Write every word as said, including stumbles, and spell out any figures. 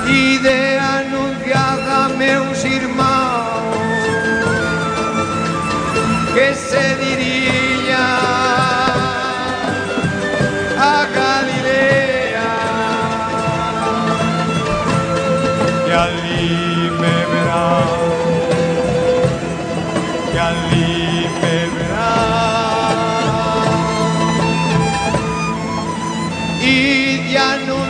i de anunciada meus irmãos que se dirigia a Galilea e ali me verá, e ali me verá. Y ya no